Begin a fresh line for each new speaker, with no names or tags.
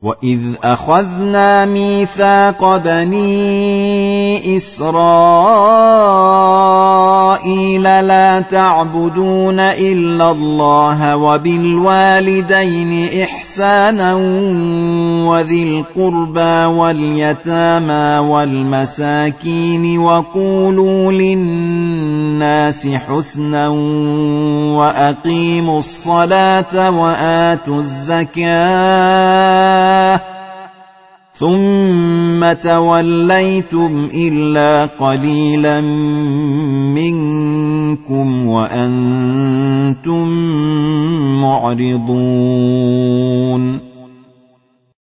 وَإِذْ أَخَذْنَا مِيثَاقَ بَنِي إِسْرَائِيلَ لَا تَعْبُدُونَ إِلَّا اللَّهَ وَبِالْوَالِدَيْنِ إِحْسَانًا وَذِي الْقُرْبَى وَالْيَتَامَى وَالْمَسَاكِينِ وَقُولُوا لِلنَّاسِ حُسْنًا وَأَقِيمُوا الصَّلَاةَ وَآتُوا الزَّكَاةَ ثُمَّ تَوَلَّيْتُمْ إِلَّا قَلِيلًا مِنكُمْ وَأَنتُم مُّعْرِضُونَ